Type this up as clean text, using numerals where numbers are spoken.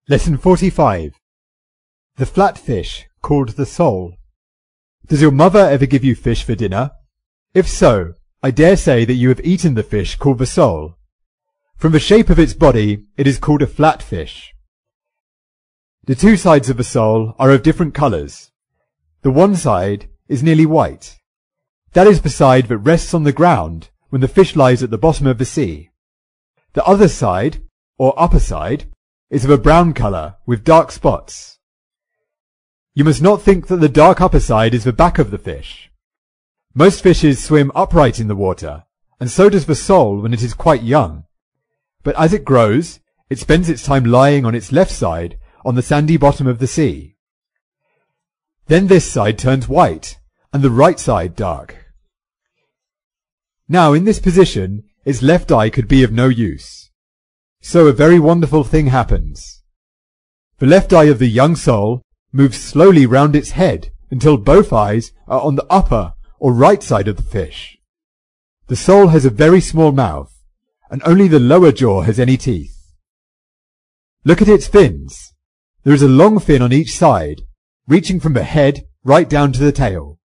Lesson 45. The flat fish, called the sole. Does your mother ever give you fish for dinner? If so, I dare say that you have eaten the fish called the sole. From the shape of its body, it is called a flat fish. The two sides of the sole are of different colours. The one side is nearly white. That is the side that rests on the ground when the fish lies at the bottom of the sea. The other side, or upper side, is of a brown colour with dark spots. You must not think that the dark upper side is the back of the fish. Most fishes swim upright in the water, and so does the sole when it is quite young. But as it grows, it spends its time lying on its left side on the sandy bottom of the sea. Then this side turns white, and the right side dark. Now in this position, its left eye could be of no use. So a very wonderful thing happens. The left eye of the young sole moves slowly round its head until both eyes are on the upper or right side of the fish. The sole has a very small mouth, and only the lower jaw has any teeth. Look at its fins. There is a long fin on each side, reaching from the head right down to the tail.